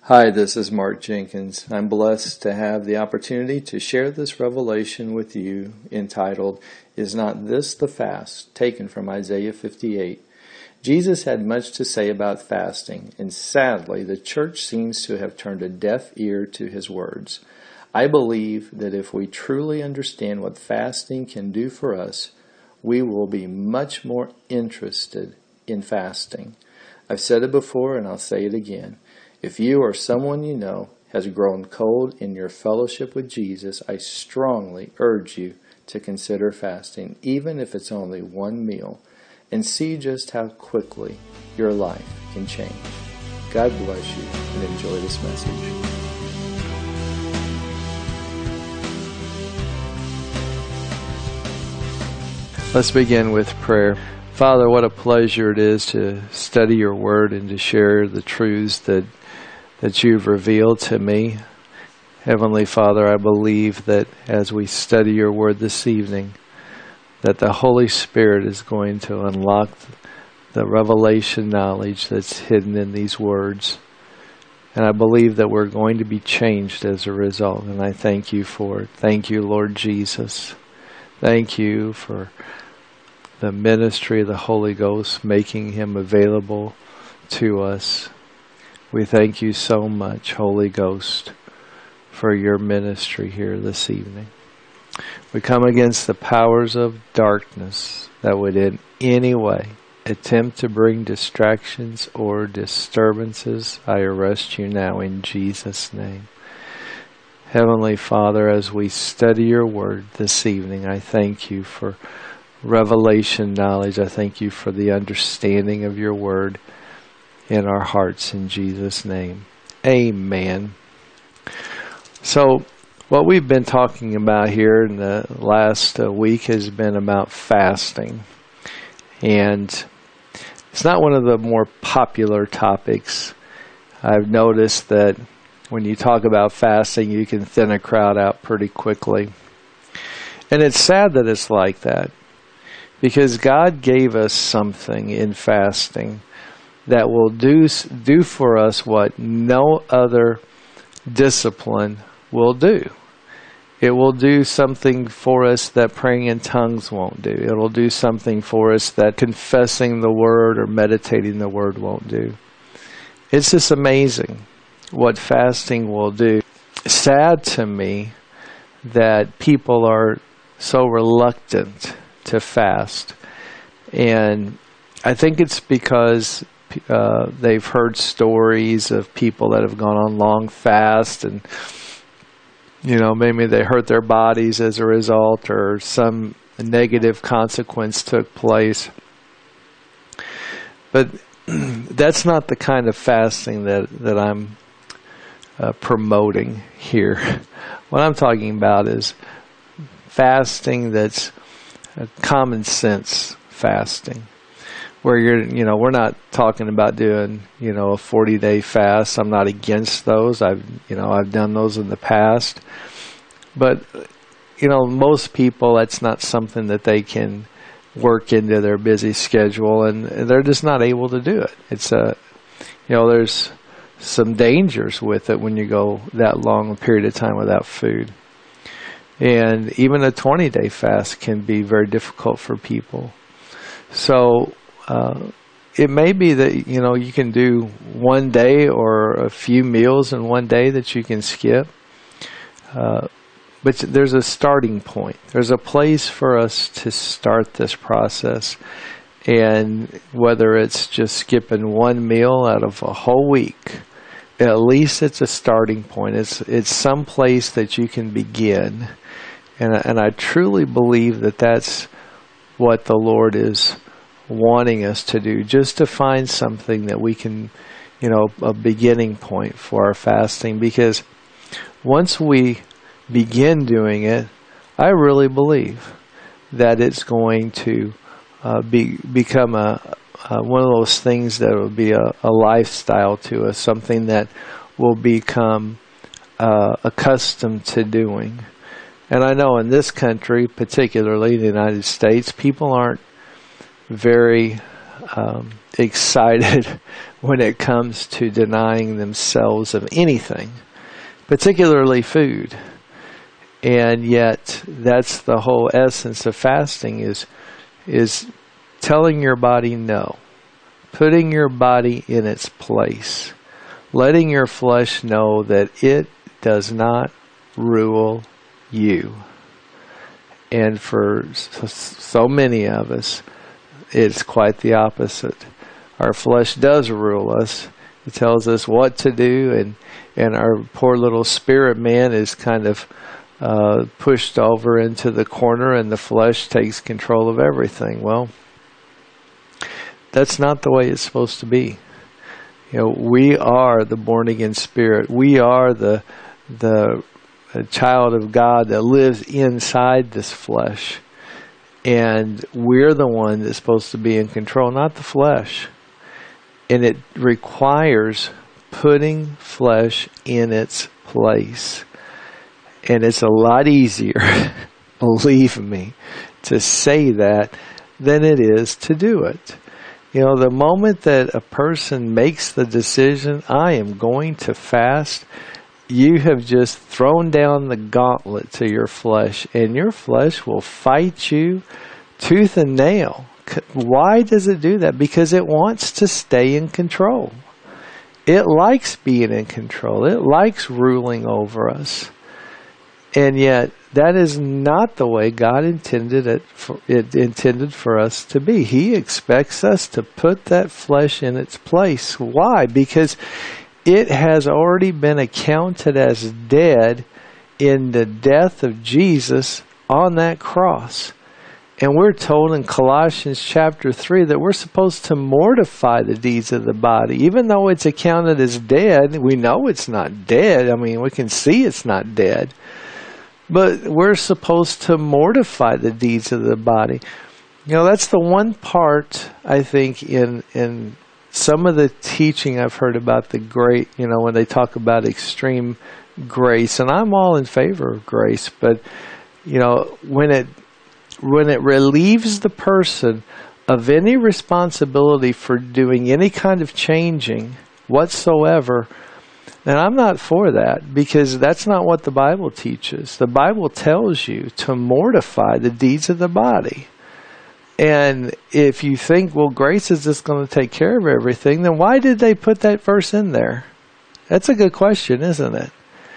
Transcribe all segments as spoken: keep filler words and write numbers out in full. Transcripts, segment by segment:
Hi, this is Mark Jenkins. I'm blessed to have the opportunity to share this revelation with you entitled, Is Not This the Fast? Taken from Isaiah fifty-eight. Jesus had much to say about fasting, and sadly, the church seems to have turned a deaf ear to his words. I believe that if we truly understand what fasting can do for us, we will be much more interested in fasting. I've said it before, and I'll say it again. If you or someone you know has grown cold in your fellowship with Jesus, I strongly urge you to consider fasting, even if it's only one meal, and see just how quickly your life can change. God bless you, and enjoy this message. Let's begin with prayer. Father, what a pleasure it is to study your word and to share the truths that that you've revealed to me. Heavenly Father, I believe that as we study your word this evening, that the Holy Spirit is going to unlock the revelation knowledge that's hidden in these words. And I believe that we're going to be changed as a result, and I thank you for it. Thank you, Lord Jesus. Thank you for the ministry of the Holy Ghost, making him available to us. We thank you so much, Holy Ghost, for your ministry here this evening. We come against the powers of darkness that would in any way attempt to bring distractions or disturbances. I arrest you now in Jesus' name. Heavenly Father, as we study your word this evening, I thank you for revelation knowledge. I thank you for the understanding of your word in our hearts, in Jesus' name. Amen. So, what we've been talking about here in the last uh, week has been about fasting. And it's not one of the more popular topics. I've noticed that when you talk about fasting, you can thin a crowd out pretty quickly. And it's sad that it's like that, because God gave us something in fasting that will do do for us what no other discipline will do. It will do something for us that praying in tongues won't do. It will do something for us that confessing the word or meditating the word won't do. It's just amazing what fasting will do. Sad to me that people are so reluctant to fast. And I think it's because Uh, they've heard stories of people that have gone on long fast, and you know, maybe they hurt their bodies as a result, or some negative consequence took place. But that's not the kind of fasting that that I'm uh, promoting here. What I'm talking about is fasting that's uh, common sense fasting, where you're, you know, we're not talking about doing, you know, a forty day fast. I'm not against those. I've, you know, I've done those in the past. But, you know, most people, that's not something that they can work into their busy schedule, and they're just not able to do it. It's a, you know, there's some dangers with it when you go that long a period of time without food. And even a twenty day fast can be very difficult for people. So, Uh, it may be that, you know, you can do one day or a few meals in one day that you can skip. Uh, but there's a starting point. There's a place for us to start this process. And whether it's just skipping one meal out of a whole week, at least it's a starting point. It's, it's some place that you can begin. And, and I truly believe that that's what the Lord is wanting us to do, just to find something that we can, you know, a beginning point for our fasting. Because once we begin doing it, I really believe that it's going to uh, be become a, a one of those things that will be a, a lifestyle to us, something that will become uh, accustomed to doing. And I know in this country, particularly the United States, people aren't very um, excited when it comes to denying themselves of anything, particularly food. And yet, that's the whole essence of fasting, is is telling your body no, putting your body in its place, letting your flesh know that it does not rule you. And for so many of us, it's quite the opposite. Our flesh does rule us. It tells us what to do, and, and our poor little spirit man is kind of uh, pushed over into the corner, and the flesh takes control of everything. Well, that's not the way it's supposed to be. You know, we are the born-again spirit. We are the the child of God that lives inside this flesh. And we're the one that's supposed to be in control, not the flesh. And it requires putting flesh in its place. And it's a lot easier, believe me, to say that than it is to do it. You know, the moment that a person makes the decision, I am going to fast, you have just thrown down the gauntlet to your flesh, and your flesh will fight you tooth and nail. Why does it do that? Because it wants to stay in control. It likes being in control. It likes ruling over us. And yet, that is not the way God intended it for, it intended for us to be. He expects us to put that flesh in its place. Why? Because it has already been accounted as dead in the death of Jesus on that cross. And we're told in Colossians chapter three that we're supposed to mortify the deeds of the body. Even though it's accounted as dead, we know it's not dead. I mean, we can see it's not dead. But we're supposed to mortify the deeds of the body. You know, that's the one part, I think, in in some of the teaching I've heard about the great, you know, when they talk about extreme grace, and I'm all in favor of grace, but, you know, when it when it relieves the person of any responsibility for doing any kind of changing whatsoever, then I'm not for that, because that's not what the Bible teaches. The Bible tells you to mortify the deeds of the body. And if you think, well, grace is just going to take care of everything, then why did they put that verse in there? That's a good question, isn't it?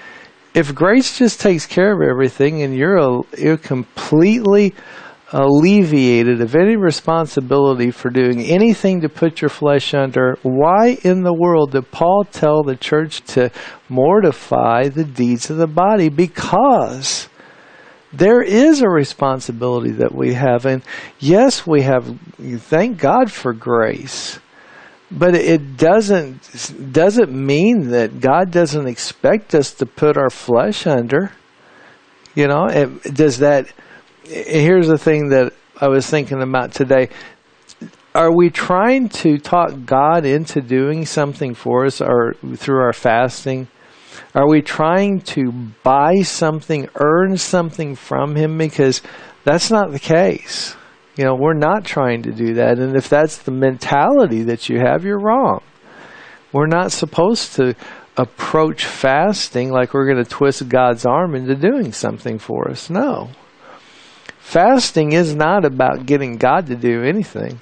If grace just takes care of everything and you're you're completely alleviated of any responsibility for doing anything to put your flesh under, why in the world did Paul tell the church to mortify the deeds of the body? Because there is a responsibility that we have. And yes, we have, thank God for grace. But it doesn't doesn't mean that God doesn't expect us to put our flesh under. You know, it, does that... Here's the thing that I was thinking about today. Are we trying to talk God into doing something for us, or through our fasting? Are we trying to buy something, earn something from Him? Because that's not the case. You know, we're not trying to do that. And if that's the mentality that you have, you're wrong. We're not supposed to approach fasting like we're going to twist God's arm into doing something for us. No. Fasting is not about getting God to do anything.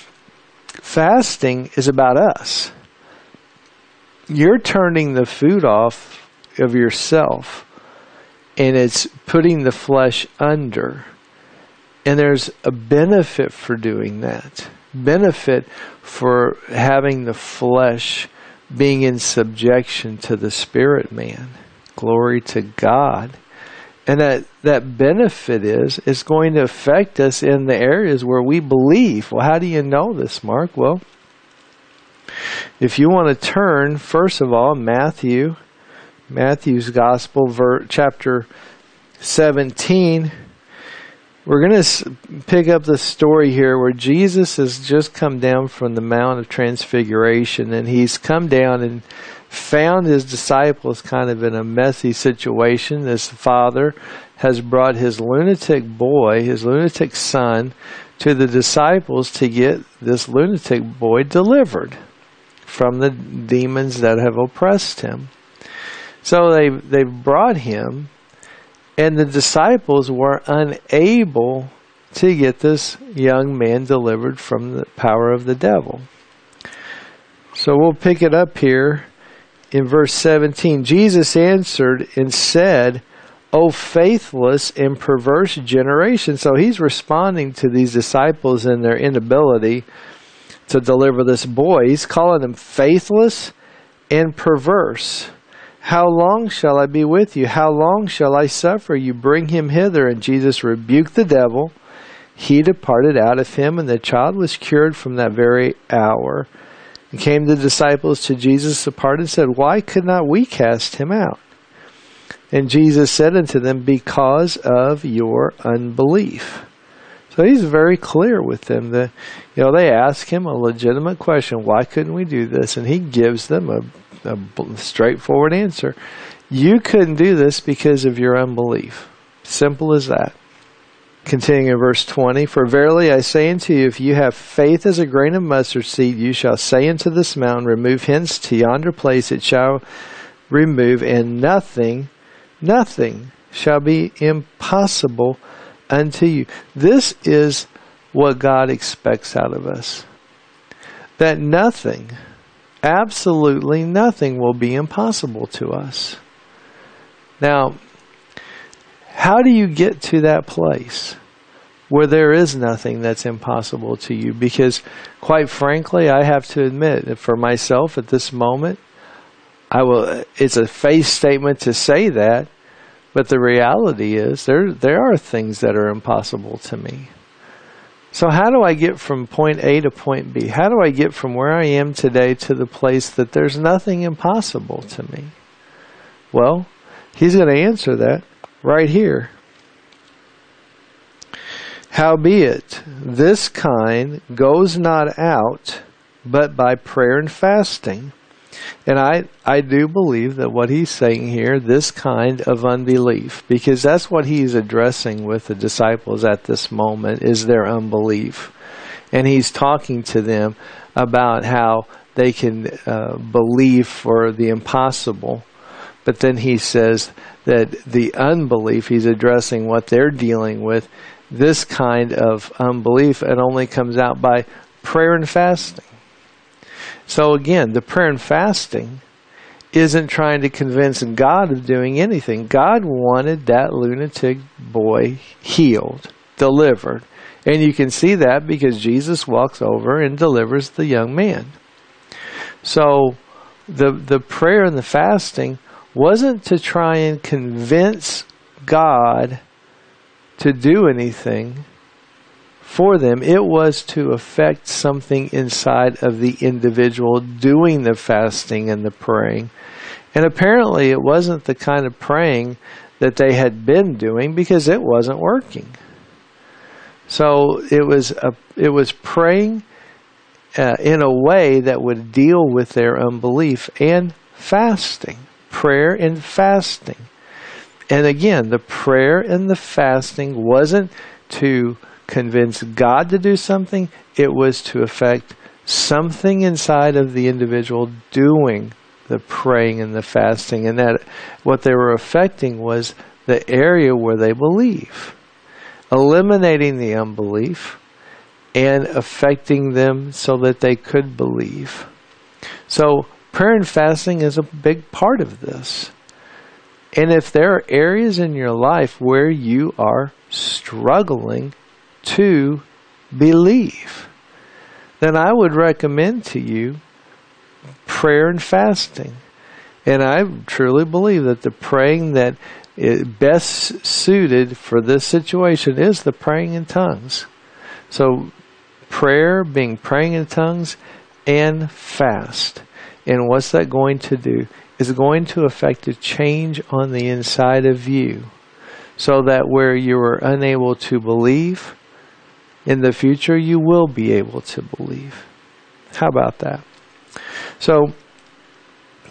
Fasting is about us. You're turning the food off of yourself, and it's putting the flesh under. And there's a benefit for doing that. Benefit for having the flesh being in subjection to the spirit man. Glory to God. And that, that benefit is, is going to affect us in the areas where we believe. Well, how do you know this, Mark? Well, if you want to turn, first of all, Matthew, Matthew's Gospel, ver, chapter seventeen, we're going to pick up the story here where Jesus has just come down from the Mount of Transfiguration, and he's come down, and found his disciples kind of in a messy situation. This father has brought his lunatic boy, his lunatic son, to the disciples to get this lunatic boy delivered from the demons that have oppressed him. So they they brought him, and the disciples were unable to get this young man delivered from the power of the devil. So we'll pick it up here in verse seventeen. Jesus answered and said, "O faithless and perverse generation." So he's responding to these disciples and their inability to deliver this boy. He's calling them faithless and perverse. "How long shall I be with you? How long shall I suffer you? Bring him hither." And Jesus rebuked the devil. He departed out of him, and the child was cured from that very hour. And came the disciples to Jesus apart and said, "Why could not we cast him out?" And Jesus said unto them, "Because of your unbelief." So he's very clear with them. That, you know, they ask him a legitimate question, why couldn't we do this? And he gives them a, a straightforward answer. You couldn't do this because of your unbelief. Simple as that. Continuing in verse twenty, "For verily I say unto you, if you have faith as a grain of mustard seed, you shall say unto this mountain, remove hence to yonder place, it shall remove, and nothing, nothing shall be impossible unto you." This is what God expects out of us. That nothing, absolutely nothing, will be impossible to us. Now, how do you get to that place where there is nothing that's impossible to you? Because, quite frankly, I have to admit that for myself at this moment, I will. It's a faith statement to say that, but the reality is there there are things that are impossible to me. So how do I get from point A to point B? How do I get from where I am today to the place that there's nothing impossible to me? Well, he's going to answer that right here. "Howbeit, this kind goes not out, but by prayer and fasting." And I, I do believe that what he's saying here, this kind of unbelief, because that's what he's addressing with the disciples at this moment, is their unbelief. And he's talking to them about how they can uh, believe for the impossible. But then he says that the unbelief, he's addressing what they're dealing with. This kind of unbelief, it only comes out by prayer and fasting. So again, the prayer and fasting isn't trying to convince God of doing anything. God wanted that lunatic boy healed, delivered. And you can see that because Jesus walks over and delivers the young man. So the the prayer and the fasting wasn't to try and convince God to do anything for them. It was to affect something inside of the individual doing the fasting and the praying. And apparently it wasn't the kind of praying that they had been doing because it wasn't working. So it was a, it was praying uh, in a way that would deal with their unbelief, and fasting. Prayer and fasting. And again, the prayer and the fasting wasn't to convince God to do something. It was to affect something inside of the individual doing the praying and the fasting. And that what they were affecting was the area where they believe. Eliminating the unbelief and affecting them so that they could believe. So prayer and fasting is a big part of this. And if there are areas in your life where you are struggling to believe, then I would recommend to you prayer and fasting. And I truly believe that the praying that is best suited for this situation is the praying in tongues. So prayer, being praying in tongues, and fast. And what's that going to do? Is going to affect a change on the inside of you, so that where you are unable to believe, in the future you will be able to believe. How about that? So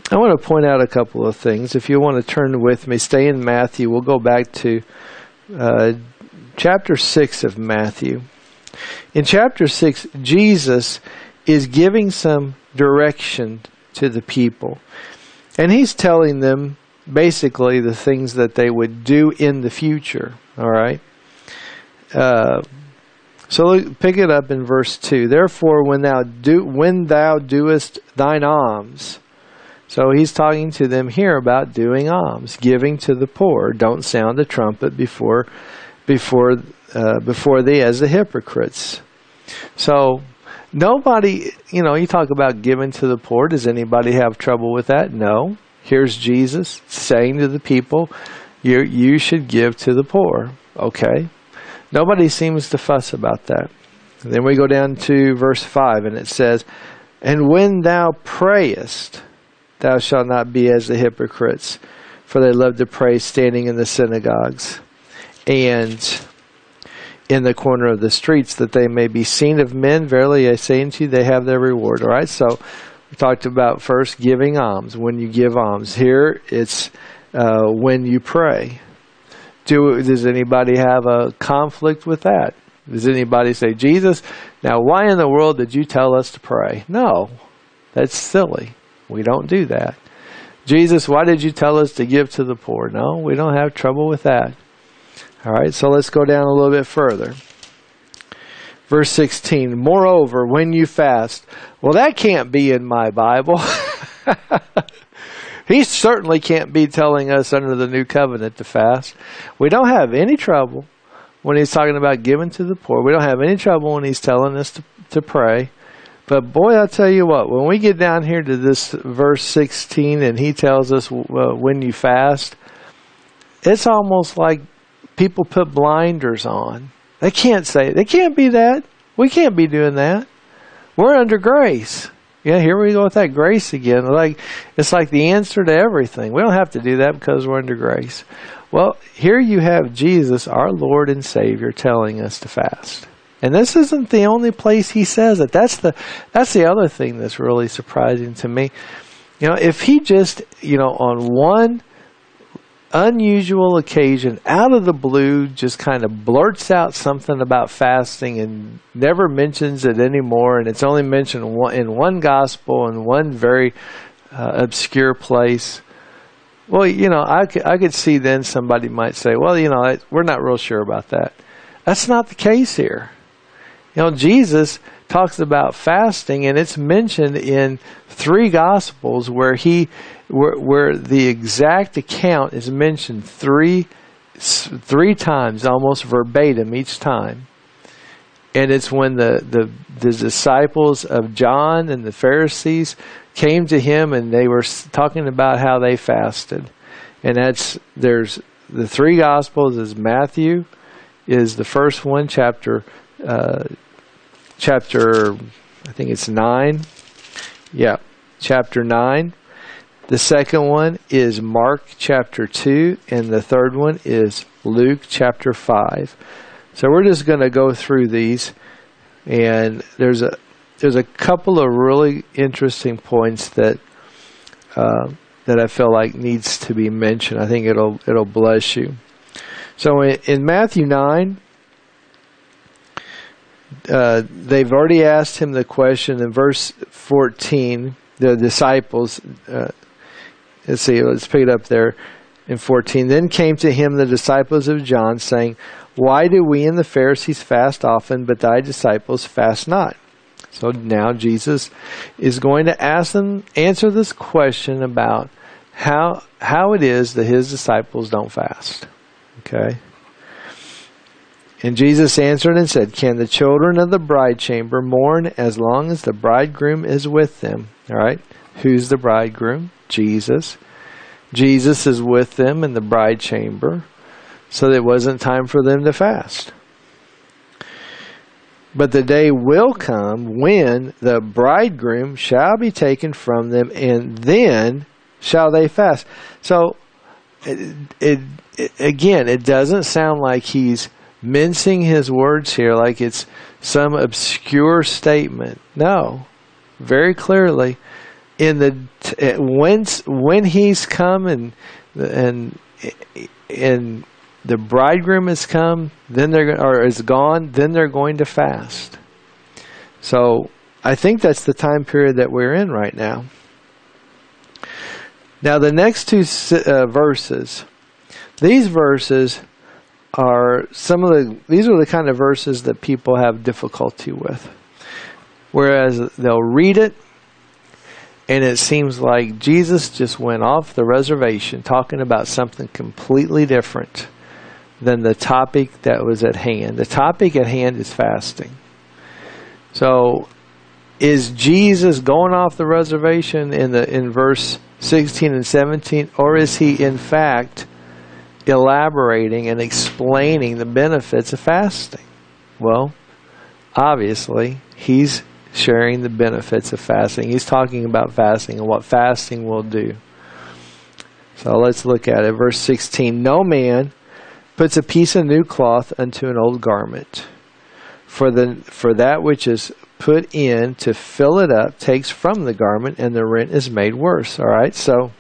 I want to point out a couple of things. If you want to turn with me, stay in Matthew. We'll go back to uh, chapter six of Matthew. In chapter six, Jesus is giving some direction to the people. And he's telling them basically the things that they would do in the future. All right? Uh, so look, pick it up in verse two. Therefore, when thou do when thou doest thine alms. So he's talking to them here about doing alms, giving to the poor. Don't sound a trumpet before before uh, before thee as the hypocrites. So nobody, you know, you talk about giving to the poor. Does anybody have trouble with that? No. Here's Jesus saying to the people, you you should give to the poor. Okay. Nobody seems to fuss about that. And then we go down to verse five, and it says, and when thou prayest, thou shalt not be as the hypocrites, for they love to pray standing in the synagogues and in the corner of the streets, that they may be seen of men. Verily I say unto you, they have their reward. All right, so we talked about first giving alms, when you give alms. Here it's uh, when you pray. Do, does anybody have a conflict with that? Does anybody say, Jesus, now why in the world did you tell us to pray? No, that's silly. We don't do that. Jesus, why did you tell us to give to the poor? No, we don't have trouble with that. All right, so let's go down a little bit further. Verse sixteen, moreover, when you fast. Well, that can't be in my Bible. He certainly can't be telling us under the new covenant to fast. We don't have any trouble when he's talking about giving to the poor. We don't have any trouble when he's telling us to, to pray. But boy, I'll tell you what, when we get down here to this verse sixteen and he tells us uh, when you fast, it's almost like people put blinders on. They can't say, they can't be that. We can't be doing that. We're under grace. Yeah, here we go with that grace again. Like it's like the answer to everything. We don't have to do that because we're under grace. Well, here you have Jesus, our Lord and Savior, telling us to fast. And this isn't the only place he says it. That's the that's the other thing that's really surprising to me. You know, if he just, you know, on one unusual occasion, out of the blue, just kind of blurts out something about fasting and never mentions it anymore, and it's only mentioned in one gospel in one very uh, obscure place. Well, you know, I could, I could see then somebody might say, well, you know, we're not real sure about that. That's not the case here. You know, Jesus talks about fasting, and it's mentioned in three Gospels where he, where, where the exact account is mentioned three, three times, almost verbatim each time. And it's when the, the, the disciples of John and the Pharisees came to him, and they were talking about how they fasted. And that's, there's the three Gospels is Matthew is the first one, chapter uh, chapter, I think it's nine. Yeah, chapter nine. The second one is Mark chapter two, and the third one is Luke chapter five. So we're just going to go through these, and there's a there's a couple of really interesting points that uh, that I feel like needs to be mentioned. I think it'll it'll bless you. So in, in Matthew nine, uh, they've already asked him the question in verse fourteen. The disciples, uh, let's see, let's pick it up there in fourteen. Then came to him the disciples of John, saying, why do we and the Pharisees fast often, but thy disciples fast not? So now Jesus is going to ask them, answer this question about how how it is that his disciples don't fast. Okay. And Jesus answered and said, can the children of the bride chamber mourn as long as the bridegroom is with them? All right. Who's the bridegroom? Jesus. Jesus is with them in the bride chamber. So it wasn't time for them to fast. But the day will come when the bridegroom shall be taken from them, and then shall they fast. So, it, it, it, again, it doesn't sound like he's mincing his words here, like it's some obscure statement. No, very clearly, in the t- when when he's come and and and the bridegroom has come, then they're or is gone, then they're going to fast. So I think that's the time period that we're in right now. Now the next two uh, verses, these verses are some of the these are the kind of verses that people have difficulty with. Whereas they'll read it, and it seems like Jesus just went off the reservation talking about something completely different than the topic that was at hand. The topic at hand is fasting. So, is Jesus going off the reservation in the in verse sixteen and seventeen, or is he in fact elaborating and explaining the benefits of fasting? Well, obviously, he's sharing the benefits of fasting. He's talking about fasting and what fasting will do. So let's look at it. Verse sixteen, no man puts a piece of new cloth unto an old garment. For the for that which is put in to fill it up takes from the garment, and the rent is made worse. All right, so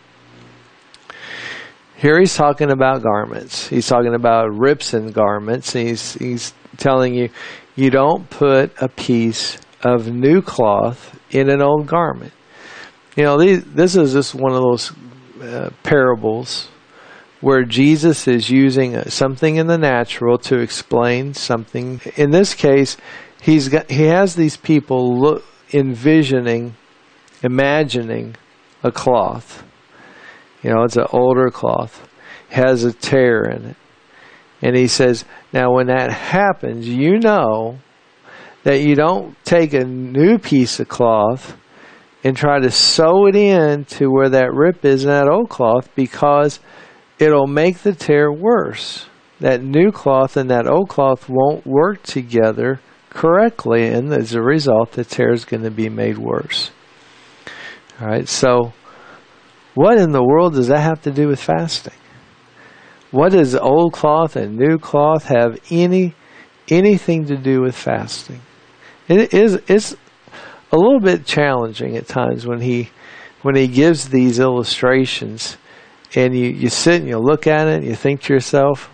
here he's talking about garments. He's talking about rips in garments. He's he's telling you, you don't put a piece of new cloth in an old garment. You know, these, this is just one of those uh, parables where Jesus is using something in the natural to explain something. In this case, he's got he has these people look, envisioning, imagining a cloth. You know, it's an older cloth, has a tear in it, and he says, now when that happens, you know that you don't take a new piece of cloth and try to sew it in to where that rip is in that old cloth, because it'll make the tear worse. That new cloth and that old cloth won't work together correctly, and as a result, the tear is going to be made worse. All right, so what in the world does that have to do with fasting? What does old cloth and new cloth have any anything to do with fasting? It is it's a little bit challenging at times when he when he gives these illustrations, and you, you sit and you look at it and you think to yourself,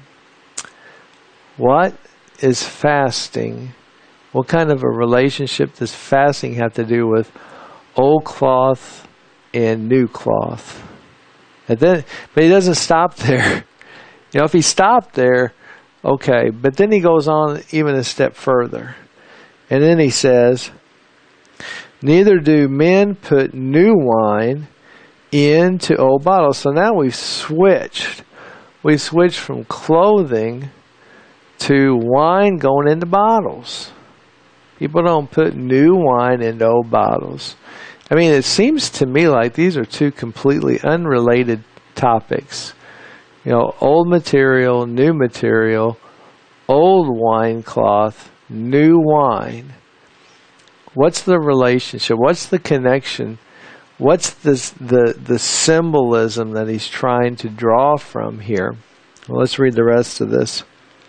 what is fasting? What kind of a relationship does fasting have to do with old cloth and new cloth? And then, but he doesn't stop there. You know, if he stopped there, okay, but then he goes on even a step further. And then he says, neither do men put new wine into old bottles. So now we've switched. We've switched from clothing to wine going into bottles. People don't put new wine into old bottles. I mean, it seems to me like these are two completely unrelated topics. You know, old material, new material, old wine cloth, new wine. What's the relationship? What's the connection? What's this, the the symbolism that he's trying to draw from here? Well, let's read the rest of this.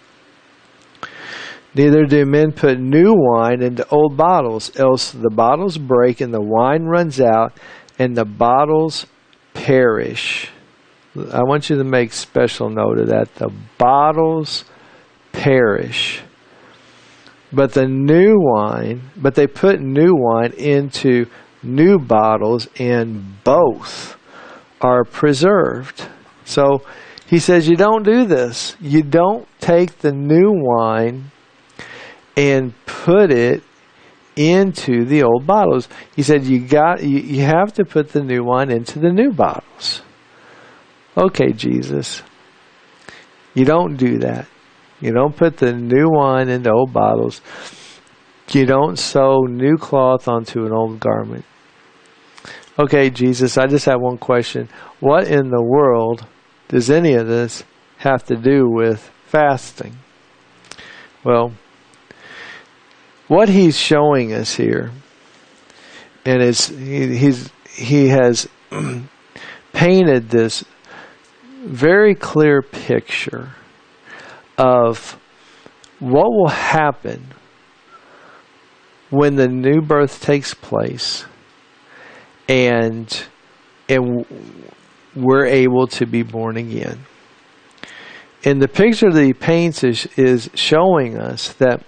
Neither do men put new wine into old bottles, else the bottles break and the wine runs out and the bottles perish. I want you to make special note of that. The bottles perish. But the new wine, but they put new wine into new bottles, and both are preserved. So he says you don't do this. You don't take the new wine and put it into the old bottles. He said you got you, you have to put the new wine into the new bottles. Okay, Jesus. You don't do that. You don't put the new wine into old bottles. You don't sew new cloth onto an old garment. Okay, Jesus, I just have one question. What in the world does any of this have to do with fasting? Well, what he's showing us here, and it's, he, he's, he has painted this very clear picture of what will happen when the new birth takes place and and we're able to be born again. And the picture that he paints is, is showing us that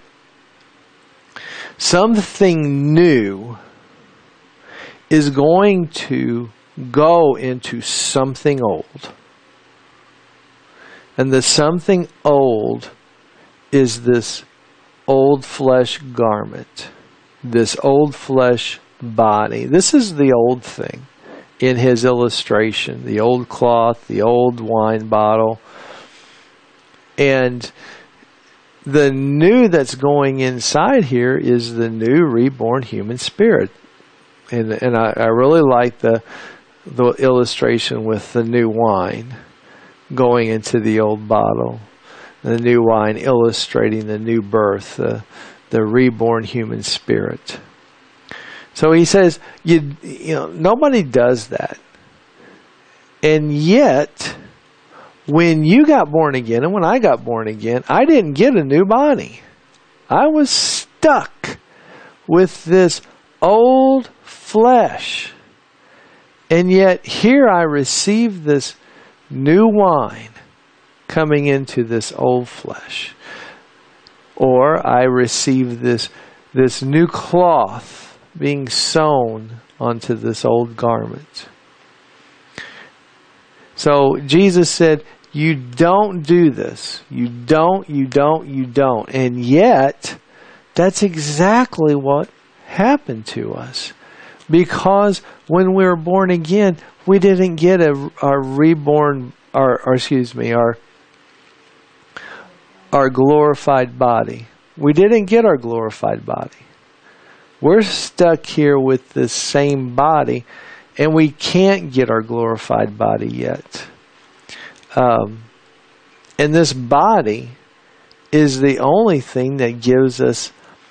something new is going to go into something old. And the something old is this old flesh garment, this old flesh body. This is the old thing in his illustration, the old cloth, the old wine bottle. And the new that's going inside here is the new reborn human spirit. And and I, I really like the the illustration with the new wine going into the old bottle. The new wine illustrating the new birth, the, the reborn human spirit. So he says, you, you know, nobody does that. And yet, when you got born again, and when I got born again, I didn't get a new body. I was stuck with this old flesh. And yet, here I received this new wine coming into this old flesh. Or I received this, this new cloth being sewn onto this old garment. So Jesus said, you don't do this. You don't, you don't, you don't. And yet, that's exactly what happened to us. Because when we were born again, we didn't get a, our reborn, our, or excuse me, our our glorified body. We didn't get our glorified body. We're stuck here with this same body, and we can't get our glorified body yet. Um, and this body is the only thing that gives us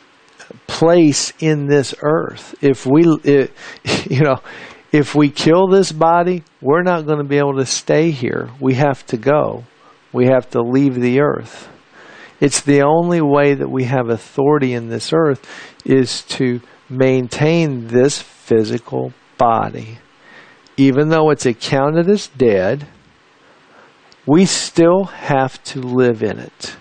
place in this earth. If we, it, you know, if we kill this body, we're not going to be able to stay here. We have to go. We have to leave the earth. It's the only way that we have authority in this earth is to maintain this physical body. Even though it's accounted as dead, we still have to live in it.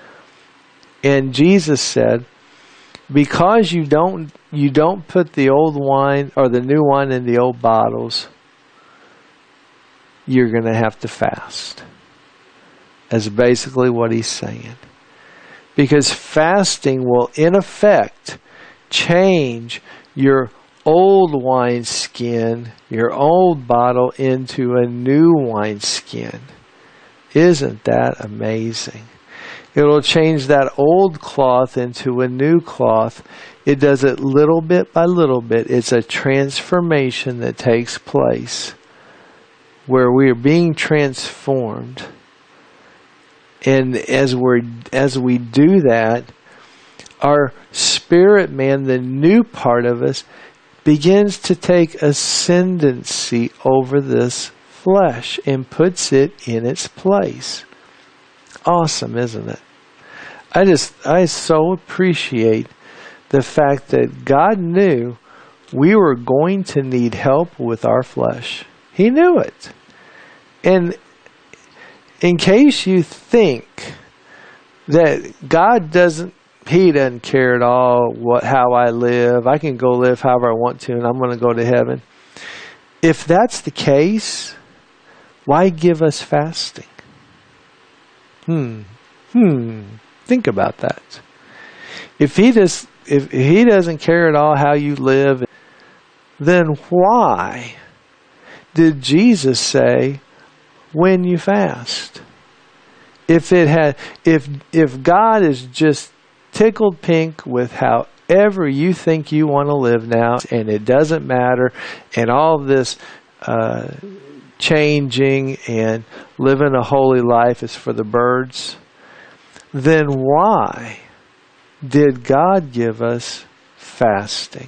And Jesus said, because you don't you don't put the old wine or the new wine in the old bottles, you're going to have to fast. That's basically what he's saying. Because fasting will, in effect, change your old wineskin, your old bottle, into a new wineskin. Isn't that amazing? It will change that old cloth into a new cloth. It does it little bit by little bit. It's a transformation that takes place where we are being transformed. And as we as we do that, our spirit man, the new part of us, begins to take ascendancy over this flesh and puts it in its place. Awesome, isn't it? I just, I so appreciate the fact that God knew we were going to need help with our flesh. He knew it. And in case you think that God doesn't, He doesn't care at all what how I live, I can go live however I want to and I'm going to go to heaven. If that's the case, why give us fasting? Hmm. Hmm. Think about that. If he just, if he doesn't care at all how you live, then why did Jesus say when you fast? If it had, if if God is just tickled pink with however you think you want to live now, and it doesn't matter, and all this uh, changing and living a holy life is for the birds, then why did God give us fasting?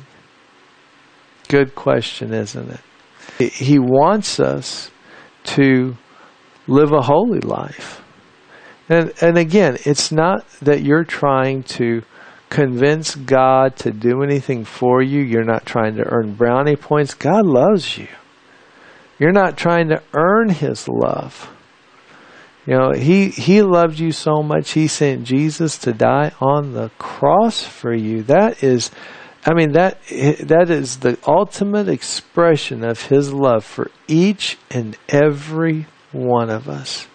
Good question, isn't it? He wants us to live a holy life. And and again, it's not that you're trying to convince God to do anything for you. You're not trying to earn brownie points. God loves you. You're not trying to earn His love. You know, He He loved you so much, He sent Jesus to die on the cross for you. That is, I mean, that that is the ultimate expression of His love for each and every one of us.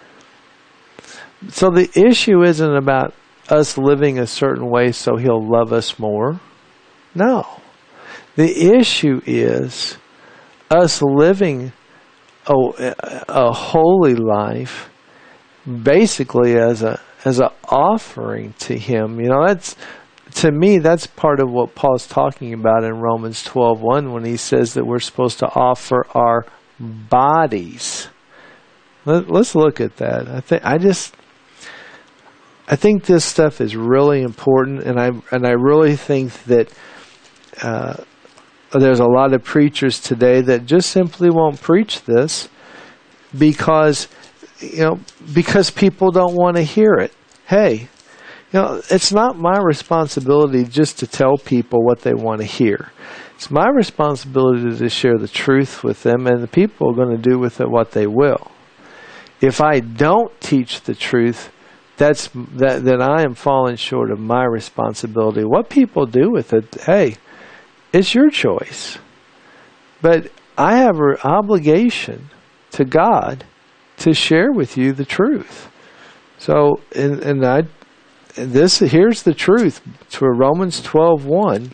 So the issue isn't about us living a certain way so He'll love us more. No. The issue is us living a, a holy life basically as a as an offering to Him. You know, that's, to me, that's part of what Paul's talking about in Romans twelve one when he says that we're supposed to offer our bodies. Let, let's look at that. I think I just I think this stuff is really important, and I and I really think that uh, there's a lot of preachers today that just simply won't preach this because you know because people don't want to hear it. Hey, you know, it's not my responsibility just to tell people what they want to hear. It's my responsibility to share the truth with them, and the people are going to do with it what they will. If I don't teach the truth, that's that then I am falling short of my responsibility. What people do with it, hey, it's your choice. But I have an obligation to God to share with you the truth. So, and, and I, this here's the truth to Romans twelve one.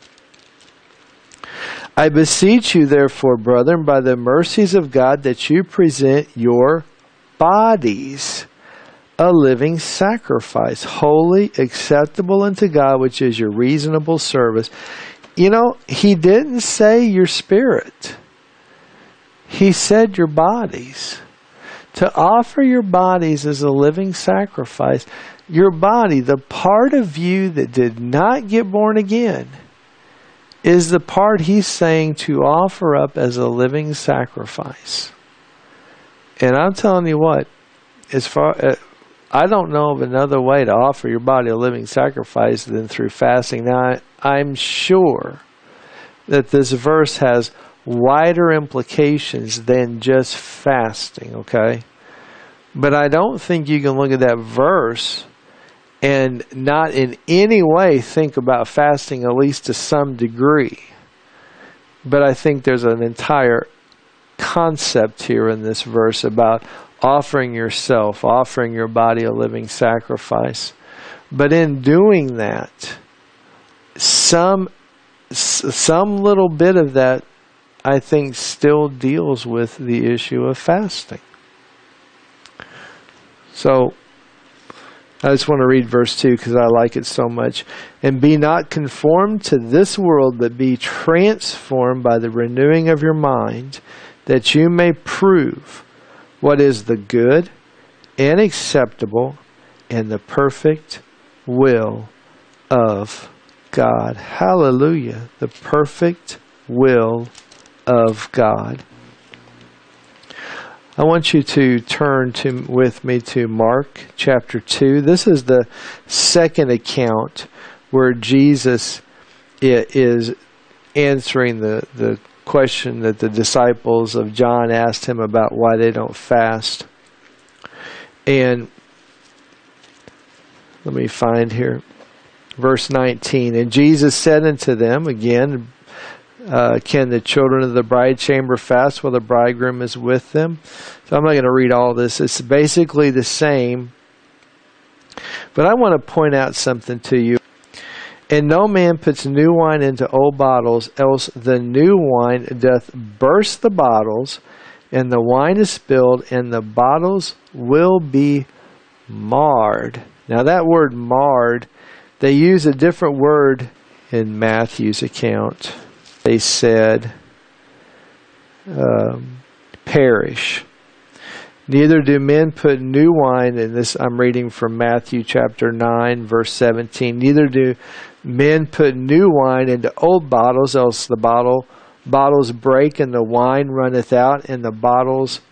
I beseech you, therefore, brethren, by the mercies of God, that you present your bodies a living sacrifice, holy, acceptable unto God, which is your reasonable service. You know, He didn't say your spirit. He said your bodies. To offer your bodies as a living sacrifice, your body, the part of you that did not get born again, is the part He's saying to offer up as a living sacrifice. And I'm telling you what, as far uh, I don't know of another way to offer your body a living sacrifice than through fasting. Now, I, I'm sure that this verse has wider implications than just fasting, okay? But I don't think you can look at that verse and not in any way think about fasting, at least to some degree. But I think there's an entire concept here in this verse about offering yourself, offering your body a living sacrifice. But in doing that, some some little bit of that, I think, still deals with the issue of fasting. So, I just want to read verse two because I like it so much. And be not conformed to this world, but be transformed by the renewing of your mind, that you may prove what is the good and acceptable and the perfect will of God. Hallelujah. The perfect will of God. I want you to turn to with me to Mark chapter two. This is the second account where Jesus is answering the, the question that the disciples of John asked Him about why they don't fast. And let me find here. Verse nineteen. And Jesus said unto them, again, uh, can the children of the bride chamber fast while the bridegroom is with them? So I'm not going to read all this. It's basically the same. But I want to point out something to you. And no man puts new wine into old bottles, else the new wine doth burst the bottles, and the wine is spilled, and the bottles will be marred. Now that word marred, they use a different word in Matthew's account. They said, um, perish. Neither do men put new wine, and this I'm reading from Matthew chapter nine, verse seventeen. Neither do men put new wine into old bottles, else the bottle bottles break, and the wine runneth out, and the bottles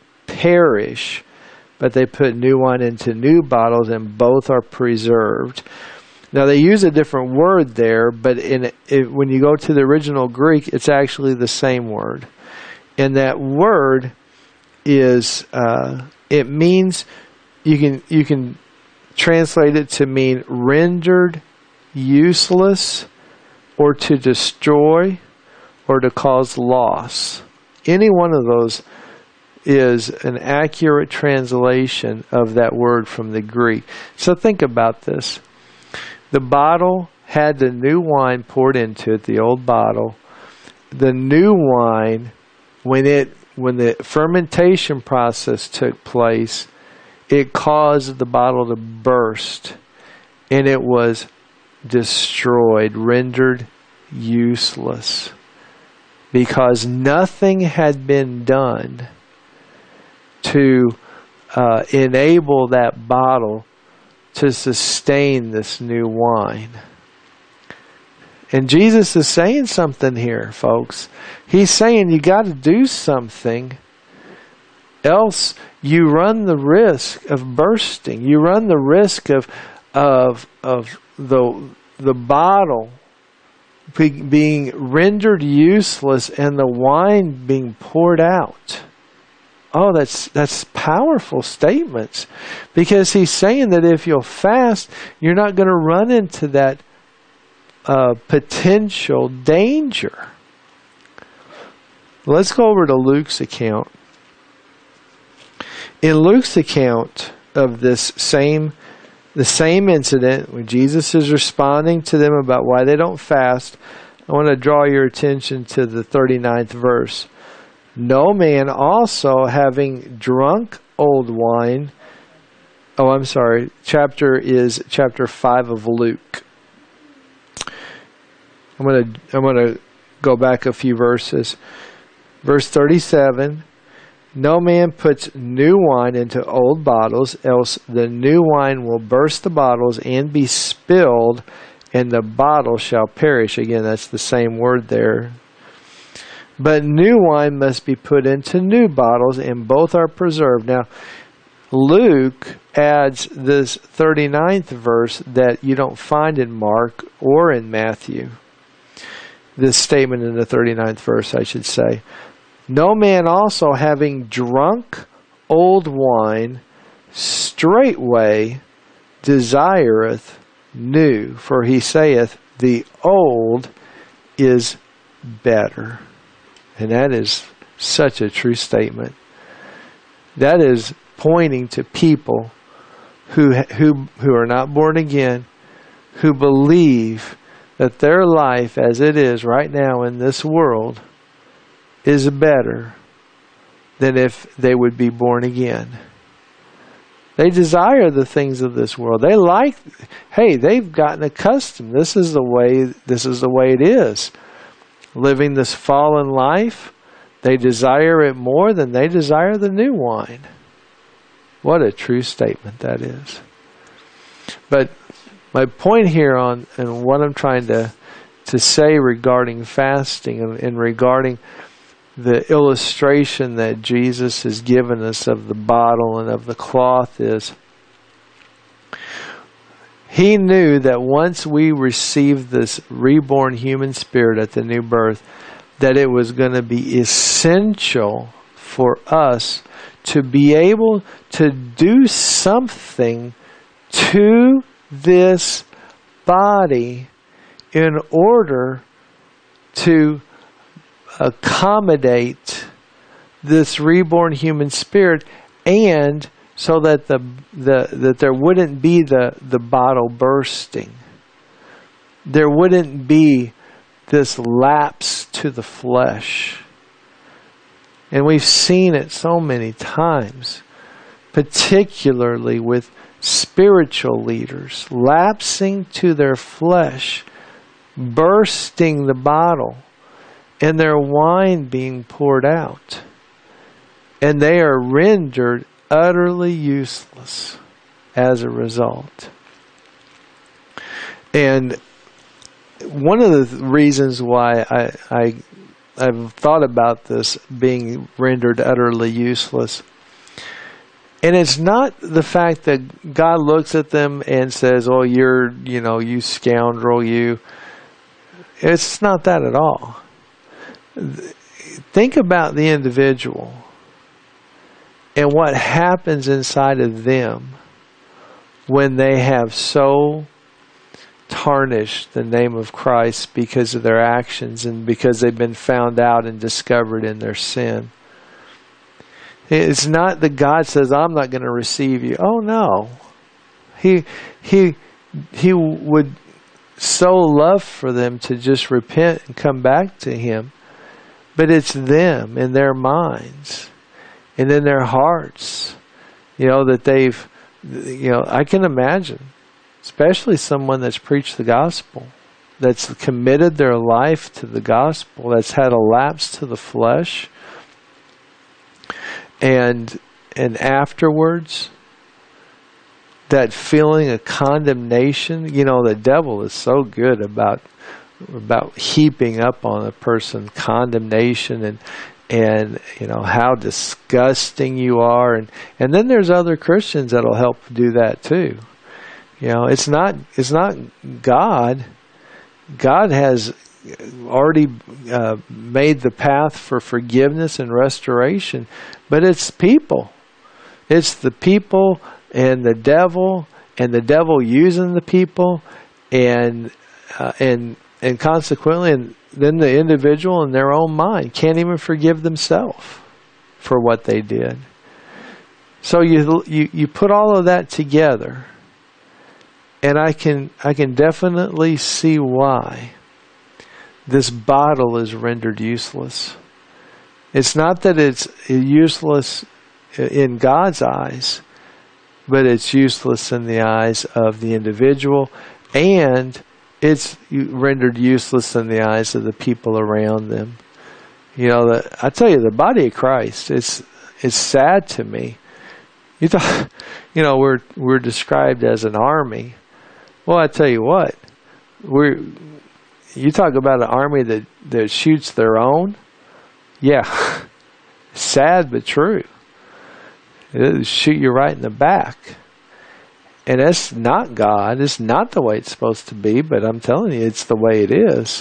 perish. But they put new wine into new bottles, and both are preserved. Now they use a different word there, but in it, when you go to the original Greek, it's actually the same word. And that word is, uh, it means, you can you can translate it to mean rendered useless, or to destroy, or to cause loss. Any one of those is an accurate translation of that word from the Greek. So think about this. The bottle had the new wine poured into it, the old bottle. The new wine, when it when the fermentation process took place, it caused the bottle to burst, and it was destroyed, rendered useless, because nothing had been done to uh, enable that bottle to sustain this new wine. And Jesus is saying something here, folks. He's saying you got to do something, else you run the risk of bursting. You run the risk of of of the the bottle be, being rendered useless and the wine being poured out. Oh, that's that's powerful statements, because he's saying that if you'll fast, you're not going to run into that uh, potential danger. Let's go over to Luke's account. In Luke's account of this same the same incident, when Jesus is responding to them about why they don't fast, I want to draw your attention to the thirty-ninth verse. No man also, having drunk old wine, oh, I'm sorry, chapter is chapter five of Luke. I'm going to I'm going to go back a few verses. Verse thirty-seven, no man puts new wine into old bottles, else the new wine will burst the bottles and be spilled, and the bottle shall perish. Again, that's the same word there. But new wine must be put into new bottles, and both are preserved. Now, Luke adds this thirty-ninth verse that you don't find in Mark or in Matthew. This statement in the thirty-ninth verse, I should say. No man also, having drunk old wine, straightway desireth new, for he saith, the old is better. And that is such a true statement. That is pointing to people who who who are not born again, who believe that their life as it is right now in this world is better than if they would be born again. They desire the things of this world. They like, hey, they've gotten accustomed. This is the way, this is the way it is. Living this fallen life, they desire it more than they desire the new wine. What a true statement that is. But my point here on, and what I'm trying to to say regarding fasting and, and regarding the illustration that Jesus has given us of the bottle and of the cloth is, he knew that once we received this reborn human spirit at the new birth, that it was going to be essential for us to be able to do something to this body in order to accommodate this reborn human spirit, and so that the the that there wouldn't be the the bottle bursting. There wouldn't be this lapse to the flesh. And we've seen it so many times, particularly with spiritual leaders, lapsing to their flesh, bursting the bottle, and their wine being poured out. And they are rendered utterly useless as a result. And one of the reasons why I, I, I've thought about this being rendered utterly useless And it's not the fact that God looks at them and says, oh, you're, you know, you scoundrel, you. It's not that at all. Think about the individual and what happens inside of them when they have so tarnished the name of Christ because of their actions and because they've been found out and discovered in their sin. It's not that God says, I'm not going to receive you. Oh no. He he he would so love for them to just repent and come back to Him. But it's them in their minds and in their hearts, you know, that they've, you know, I can imagine, especially someone that's preached the gospel, that's committed their life to the gospel, that's had a lapse to the flesh, and and afterwards, that feeling of condemnation. You know, the devil is so good about about heaping up on a person condemnation and and you know how disgusting you are, and and then there's other Christians that'll help do that too. You know, it's not it's not God. God has already uh, made the path for forgiveness and restoration, but it's people. It's the people and the devil, and the devil using the people, and uh, and and consequently, and then the individual in their own mind can't even forgive themselves for what they did. So you you you put all of that together, and I can I can definitely see why this bottle is rendered useless. It's not that it's useless in God's eyes, but it's useless in the eyes of the individual, and it's rendered useless in the eyes of the people around them. You know, the, I tell you, the body of Christ, it's it's sad to me. You thought, you know, we're we're described as an army. Well, I tell you what, we're you talk about an army that, that shoots their own. Yeah, sad but true. It'll shoot you right in the back. And that's not God. It's not the way it's supposed to be, but I'm telling you, it's the way it is.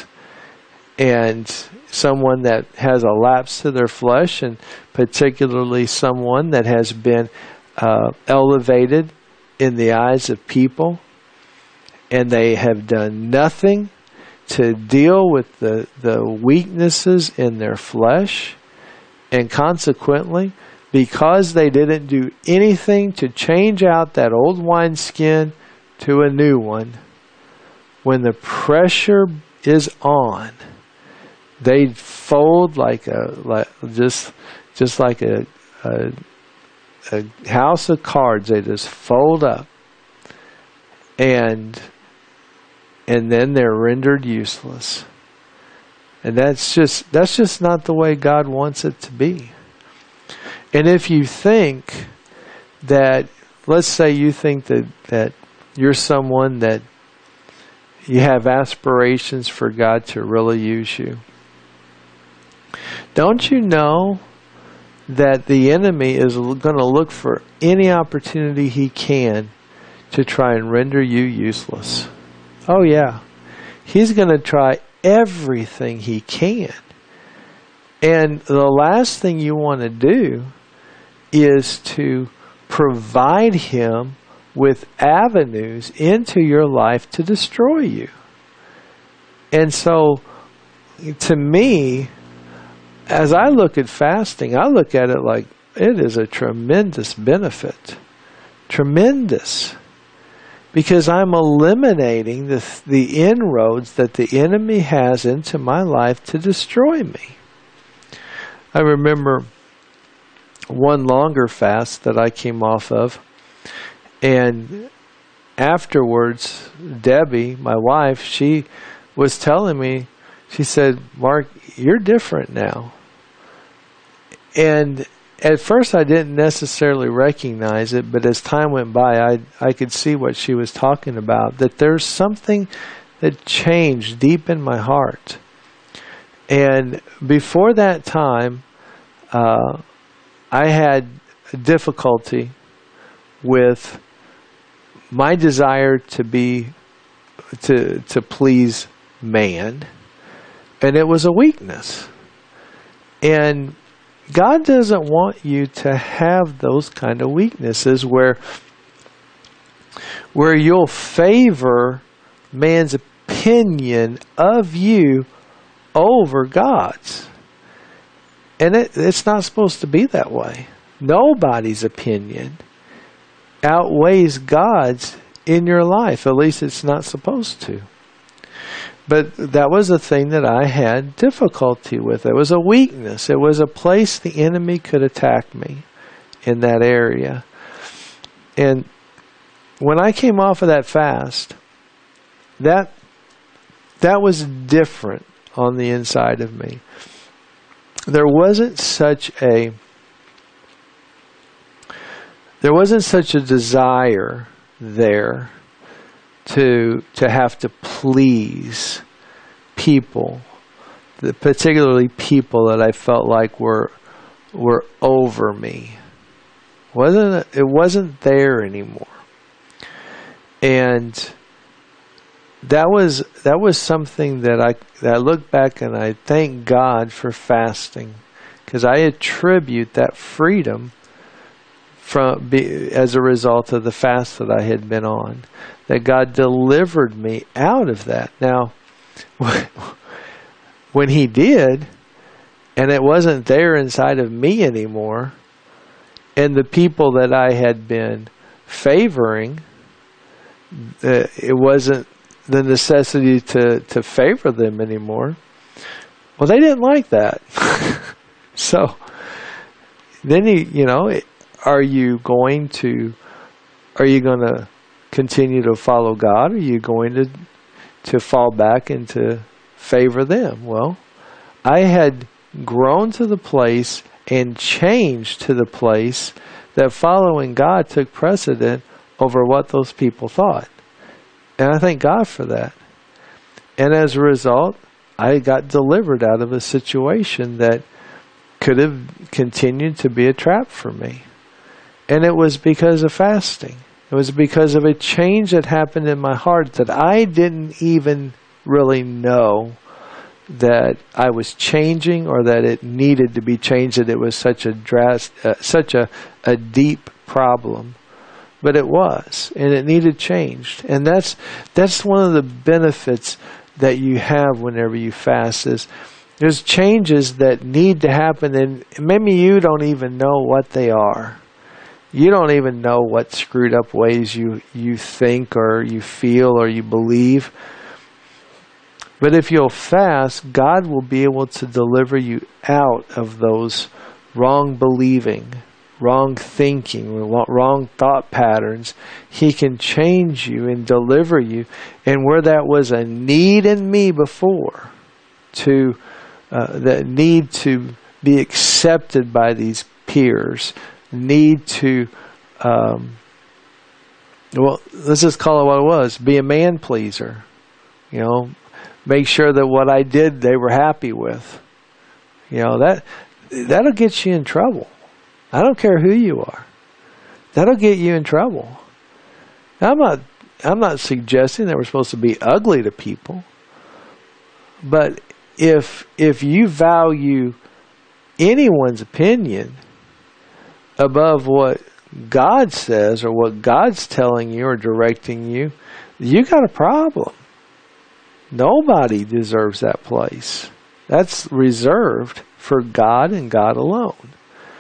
And someone that has a lapse to their flesh, and particularly someone that has been uh, elevated in the eyes of people, and they have done nothing to deal with the, the weaknesses in their flesh, and consequently, because they didn't do anything to change out that old wineskin to a new one, when the pressure is on, they fold like a like just just like a, a a house of cards. They just fold up, and and then they're rendered useless. And that's just that's just not the way God wants it to be. And if you think that, let's say you think that, that you're someone that you have aspirations for God to really use you, don't you know that the enemy is going to look for any opportunity he can to try and render you useless? Oh yeah. He's going to try everything he can. And the last thing you want to do is to provide him with avenues into your life to destroy you. And so, to me, as I look at fasting, I look at it like it is a tremendous benefit. Tremendous. Because I'm eliminating the, the inroads that the enemy has into my life to destroy me. I remember one longer fast that I came off of, and afterwards, Debbie, my wife, she was telling me, she said, Mark, you're different now. And at first I didn't necessarily recognize it, but as time went by, I, I could see what she was talking about, that there's something that changed deep in my heart. And before that time, uh, I had difficulty with my desire to be to to please man, and it was a weakness. And God doesn't want you to have those kind of weaknesses where where you'll favor man's opinion of you over God's. And it, it's not supposed to be that way. Nobody's opinion outweighs God's in your life. At least it's not supposed to. But that was a thing that I had difficulty with. It was a weakness. It was a place the enemy could attack me in that area. And when I came off of that fast, that that was different on the inside of me. There wasn't such a there wasn't such a desire there to to have to please people, particularly people that I felt like were were over me. Wasn't it wasn't there anymore. And that was that was something that I that I look back and I thank God for fasting, because I attribute that freedom from be, as a result of the fast that I had been on, that God delivered me out of that. Now, when He did, and it wasn't there inside of me anymore, and the people that I had been favoring, uh, it wasn't the necessity to, to favor them anymore. Well, they didn't like that. So, then you, you know, are you going to, are you going to continue to follow God? Or are you going to, to fall back and to favor them? Well, I had grown to the place and changed to the place that following God took precedent over what those people thought. And I thank God for that. And as a result, I got delivered out of a situation that could have continued to be a trap for me. And it was because of fasting. It was because of a change that happened in my heart that I didn't even really know that I was changing, or that it needed to be changed, that it was such a drast, uh, such a, a deep problem. But it was, and it needed changed. And that's that's one of the benefits that you have whenever you fast, is there's changes that need to happen, and maybe you don't even know what they are. You don't even know what screwed up ways you, you think or you feel or you believe. But if you'll fast, God will be able to deliver you out of those wrong believing, wrong thinking, wrong thought patterns. He can change you and deliver you. And where that was a need in me before, to uh, that need to be accepted by these peers, need to, um, well, let's just call it what it was, be a man pleaser. You know, make sure that what I did they were happy with. You know, that that'll get you in trouble. I don't care who you are. That'll get you in trouble. Now, I'm not I'm not suggesting that we're supposed to be ugly to people. But if if you value anyone's opinion above what God says or what God's telling you or directing you, you got a problem. Nobody deserves that place. That's reserved for God and God alone.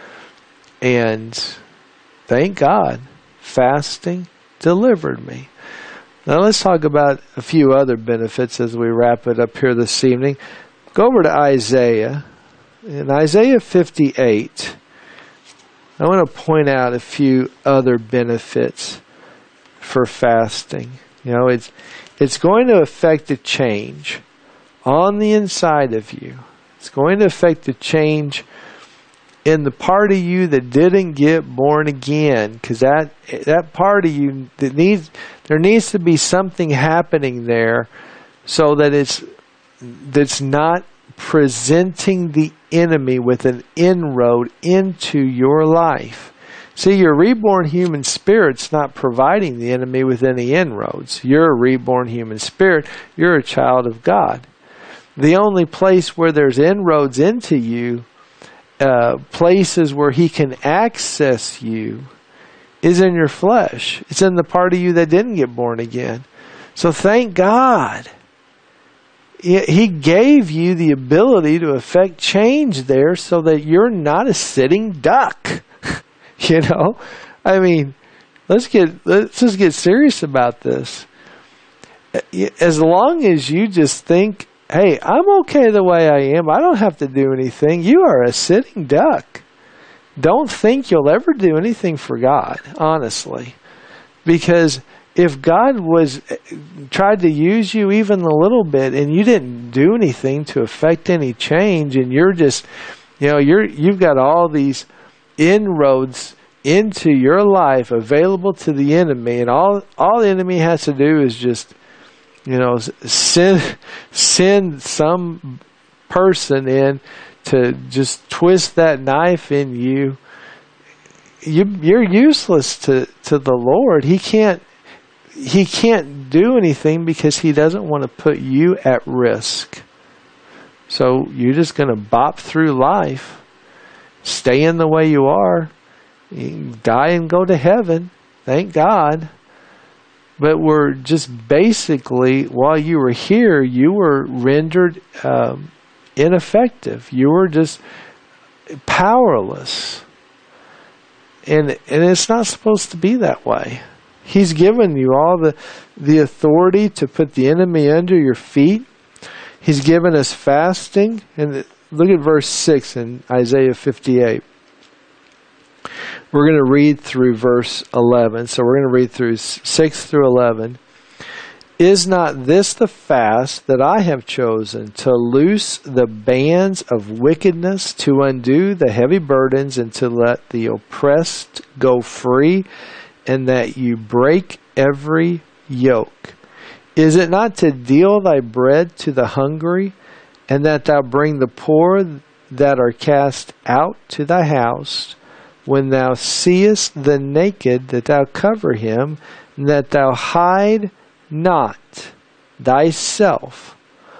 And thank God, fasting delivered me. Now let's talk about a few other benefits as we wrap it up here this evening. Go over to Isaiah. In Isaiah fifty-eight, I want to point out a few other benefits for fasting. You know, it's it's going to affect a change on the inside of you. It's going to affect a change in the part of you that didn't get born again, because that that part of you that needs there needs to be something happening there, so that it's that's not presenting the enemy with an inroad into your life. See, your reborn human spirit's not providing the enemy with any inroads. You're a reborn human spirit. You're a child of God. The only place where there's inroads into you, uh, places where he can access you, is in your flesh. It's in the part of you that didn't get born again. So thank God. He gave you the ability to affect change there so that you're not a sitting duck. You know? I mean, let's get let's just get serious about this. As long as you just think, hey, I'm okay the way I am. I don't have to do anything. You are a sitting duck. Don't think you'll ever do anything for God, honestly. Because if God was tried to use you even a little bit and you didn't do anything to affect any change, and you're just, you know, you're you've got all these inroads into your life available to the enemy, and all all the enemy has to do is just, you know, send send some person in to just twist that knife in you. You you're useless to, to the Lord. He can't he can't do anything because he doesn't want to put you at risk. So you're just going to bop through life, stay in the way you are, you die and go to heaven. Thank God. But we're just basically, while you were here, you were rendered um, ineffective. You were just powerless. And and it's not supposed to be that way. He's given you all the, the authority to put the enemy under your feet. He's given us fasting. And look at verse six in Isaiah fifty-eight. We're going to read through verse eleven. So we're going to read through six through eleven. Is not this the fast that I have chosen, to loose the bands of wickedness, to undo the heavy burdens, and to let the oppressed go free, and that you break every yoke? Is it not to deal thy bread to the hungry, and that thou bring the poor that are cast out to thy house? When thou seest the naked, that thou cover him, and that thou hide not thyself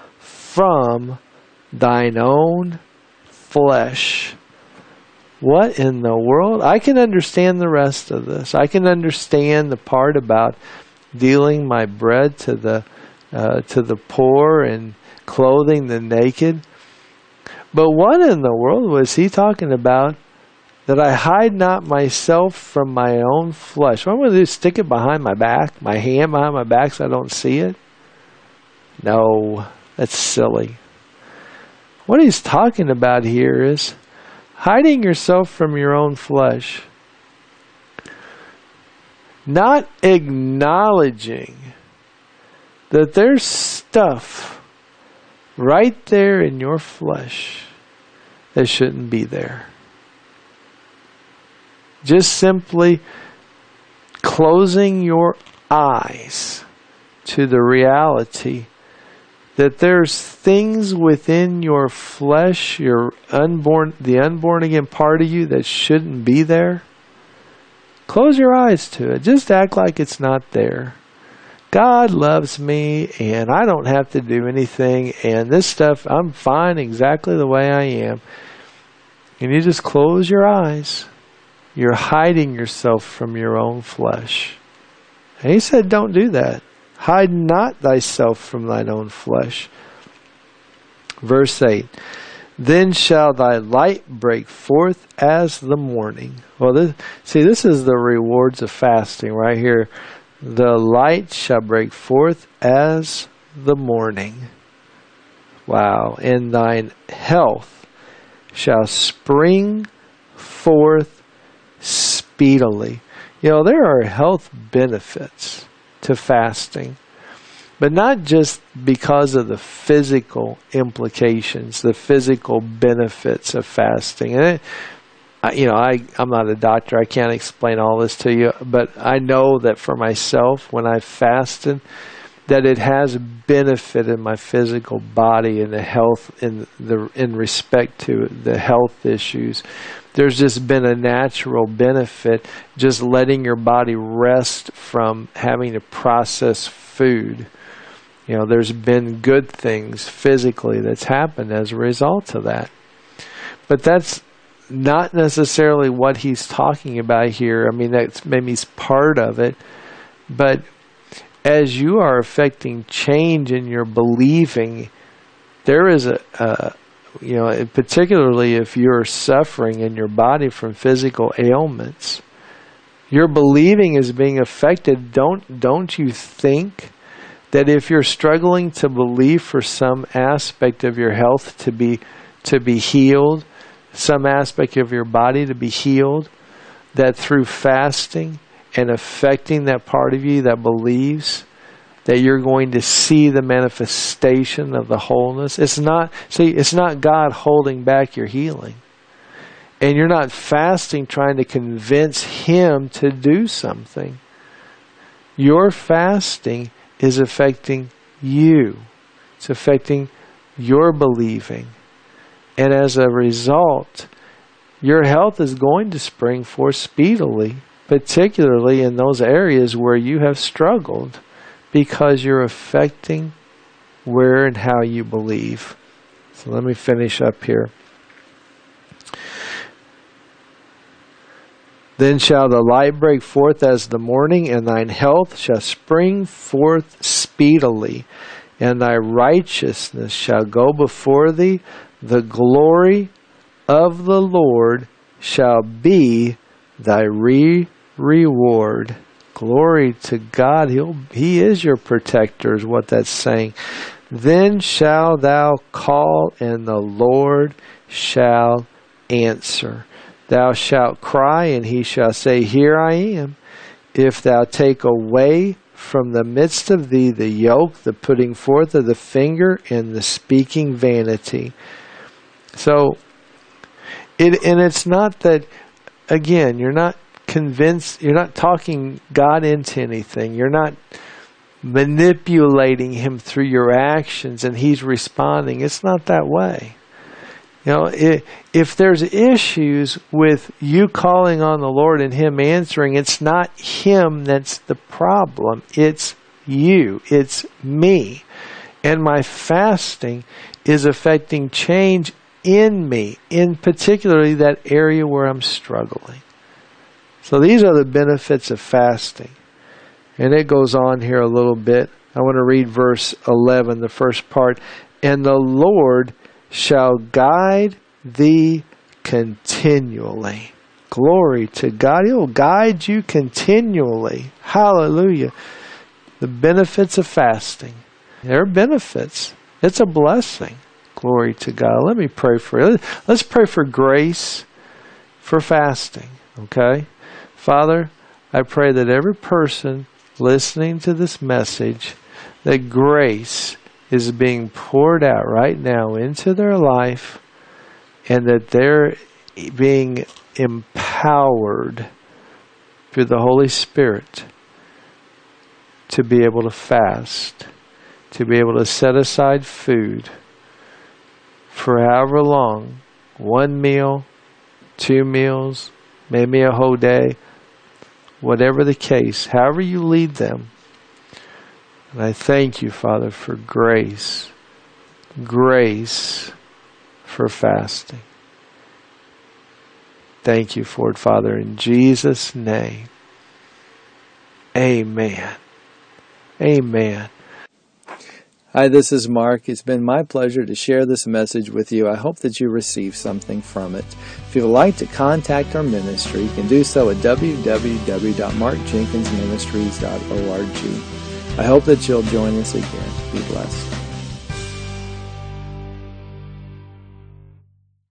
from thine own flesh. What in the world? I can understand the rest of this. I can understand the part about dealing my bread to the uh, to the poor and clothing the naked. But what in the world was he talking about? That I hide not myself from my own flesh. What am I going to do? Stick it behind my back? My hand behind my back so I don't see it? No, that's silly. What he's talking about here is hiding yourself from your own flesh. Not acknowledging that there's stuff right there in your flesh that shouldn't be there. Just simply closing your eyes to the reality that there's things within your flesh, your unborn, the unborn again part of you that shouldn't be there. Close your eyes to it. Just act like it's not there. God loves me and I don't have to do anything, and this stuff, I'm fine exactly the way I am. And you just close your eyes. You're hiding yourself from your own flesh. And he said, don't do that. Hide not thyself from thine own flesh. Verse eight. Then shall thy light break forth as the morning. Well, this, see, this is the rewards of fasting right here. The light shall break forth as the morning. Wow. And thine health shall spring forth speedily. You know, there are health benefits to fasting, but not just because of the physical implications, the physical benefits of fasting. And it, I, you know, I, I'm not a doctor. I can't explain all this to you, but I know that for myself, when I fasted, that it has benefited my physical body and the health in the in respect to the health issues. There's just been a natural benefit just letting your body rest from having to process food. You know, there's been good things physically that's happened as a result of that. But that's not necessarily what he's talking about here. I mean, that's maybe part of it. But as you are affecting change in your believing, there is a, a you know, particularly if you're suffering in your body from physical ailments, your believing is being affected. Don't don't you think that if you're struggling to believe for some aspect of your health to be to be healed, some aspect of your body to be healed, that through fasting and affecting that part of you that believes, that you're going to see the manifestation of the wholeness? It's not, see, it's not God holding back your healing. And you're not fasting trying to convince Him to do something. Your fasting is affecting you. It's affecting your believing. And as a result, your health is going to spring forth speedily, particularly in those areas where you have struggled, because you're affecting where and how you believe. So let me finish up here. Then shall the light break forth as the morning, and thine health shall spring forth speedily, and thy righteousness shall go before thee. The glory of the Lord shall be thy re reward. Glory to God. He'll, he is your protector, is what that's saying. Then shalt thou call, and the Lord shall answer. Thou shalt cry, and he shall say, Here I am. If thou take away from the midst of thee the yoke, the putting forth of the finger, and the speaking vanity. So, it and it's not that, again, you're not convinced, you're not talking God into anything. You're not manipulating Him through your actions and He's responding. It's not that way. You know, if, if there's issues with you calling on the Lord and Him answering, it's not Him that's the problem. It's you. It's me. And my fasting is affecting change in me, in particularly that area where I'm struggling. So these are the benefits of fasting. And it goes on here a little bit. I want to read verse eleven, the first part. And the Lord shall guide thee continually. Glory to God. He'll guide you continually. Hallelujah. The benefits of fasting. There are benefits. It's a blessing. Glory to God. Let me pray for you. Let's pray for grace for fasting. Okay? Father, I pray that every person listening to this message, that grace is being poured out right now into their life, and that they're being empowered through the Holy Spirit to be able to fast, to be able to set aside food for however long, one meal, two meals, maybe a whole day, whatever the case, however you lead them. And I thank you, Father, for grace, grace for fasting. Thank you for it, Father, in Jesus' name. Amen. Amen. Hi, this is Mark. It's been my pleasure to share this message with you. I hope that you receive something from it. If you would like to contact our ministry, you can do so at w w w dot mark jenkins ministries dot org. I hope that you'll join us again. Be blessed.